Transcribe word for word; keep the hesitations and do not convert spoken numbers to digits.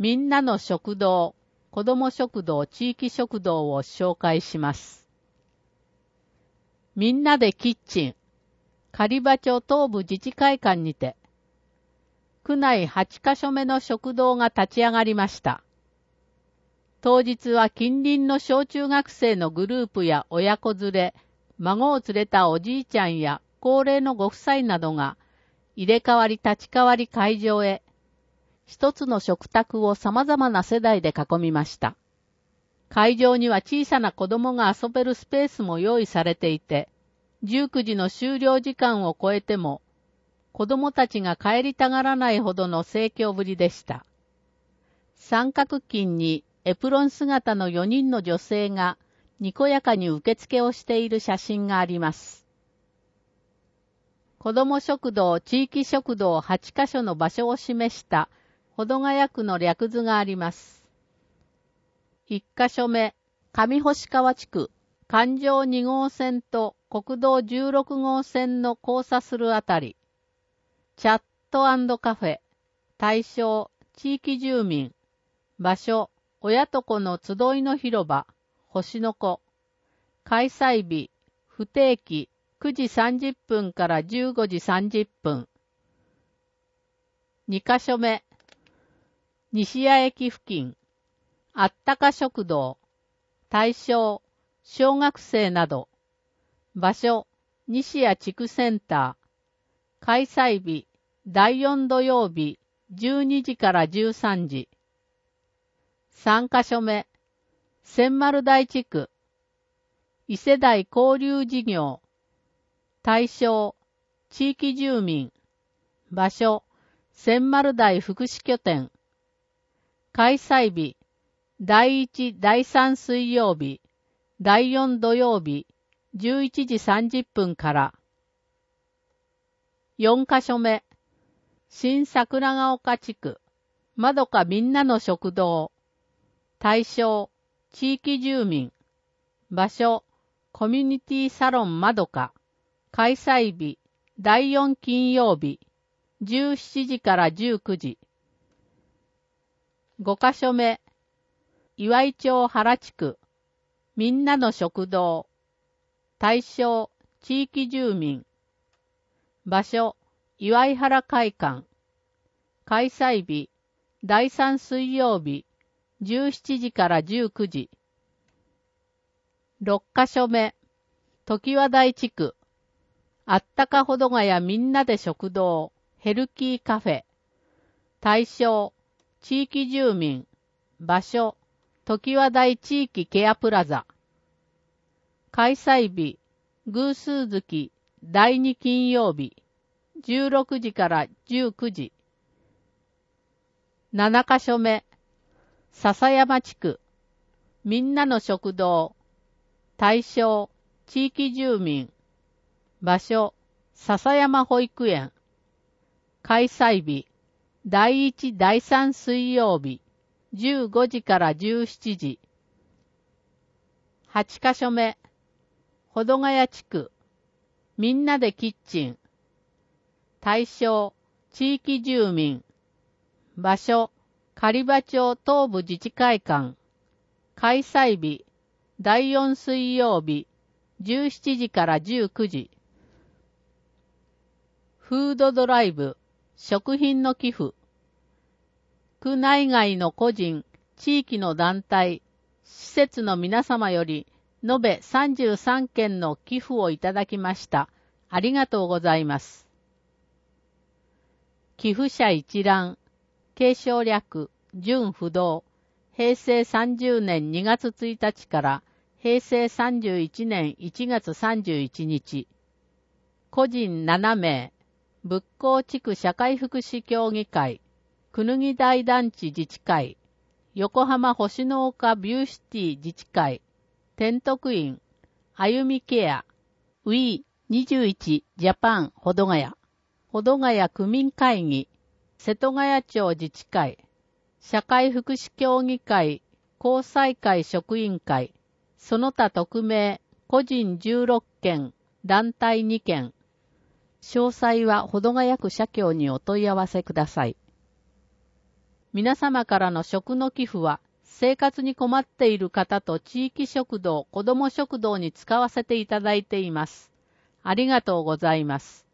みんなの食堂、子ども食堂、地域食堂を紹介します。みんなでキッチン、狩場町東部自治会館にて、区内はちカ所目の食堂が立ち上がりました。当日は近隣の小中学生のグループや親子連れ、孫を連れたおじいちゃんや高齢のご夫妻などが入れ替わり立ち替わり会場へ、一つの食卓を様々な世代で囲みました。会場には小さな子供が遊べるスペースも用意されていて、じゅうくじの終了時間を超えても、子供たちが帰りたがらないほどの盛況ぶりでした。三角巾にエプロン姿のよにんの女性がにこやかに受付をしている写真があります。子ども食堂、地域食堂はちカ所の場所を示した保土ヶ谷区の略図があります。いっカ所目、上星川地区、環状に号線と国道じゅうろく号線の交差するあたり。チャット&カフェ、対象、地域住民、場所、親と子の集いの広場、星の子。開催日、不定期、くじさんじゅっぷんからじゅうごじさんじゅっぷん。にカ所目、西谷駅付近、あったか食堂、対象、小学生など。場所、西谷地区センター。開催日、だいよん土曜日、じゅうにじからじゅうさんじ。さんカ所目、千丸台地区、異世代交流事業。対象、地域住民。場所、千丸台福祉拠点。開催日、だいいち、だいさん水曜日、だいよん土曜日、じゅういちじさんじゅっぷんから。よんカ所目、新桜ヶ丘地区、まどかみんなの食堂。対象、地域住民。場所、コミュニティサロンまどか。開催日、だいよん金曜日、じゅうしちじからじゅうくじ。ごカ所目、岩井町原地区、みんなの食堂。対象、地域住民。場所、岩井原会館。開催日、だいさん水曜日、じゅうしちじからじゅうくじ。ろっカ所目、常盤台地区、あったか保土ヶ谷みんなで食堂、ヘルキーカフェ。対象、地域住民。場所、常盤台地域ケアプラザ。開催日、偶数月、だいに金曜日、じゅうろくじからじゅうくじ。ななカ所目、笹山地区、みんなの食堂。対象、地域住民。場所、笹山保育園。開催日、だいいち、だいさん水曜日、じゅうごじからじゅうしちじ。はちカ所目、保土ヶ谷地区、みんなでキッチン。対象、地域住民。場所、狩場町東部自治会館。開催日、だいよん水曜日、じゅうしちじからじゅうくじ。フードドライブ、食品の寄付。区内外の個人、地域の団体、施設の皆様より、延べさんじゅうさんけんの寄付をいただきました。ありがとうございます。寄付者一覧、継承略、準不動、へいせいさんじゅうねんにがつついたちからへいせいさんじゅういちねんいちがつさんじゅういちにち。個人ななめい、仏光地区社会福祉協議会、くぬぎ台団地自治会、横浜星の丘ビューシティ自治会、天徳院、あゆみケア、ウィーにじゅういち ジャパン保土ヶ谷、保土ヶ谷区民会議、瀬戸ヶ谷町自治会、社会福祉協議会、交際会職員会、その他匿名、個人じゅうろっけん、団体にけん。詳細は保土ヶ谷区社協にお問い合わせください。 皆様からの食の寄付は、生活に困っている方と地域食堂、子ども食堂に使わせていただいています。ありがとうございます。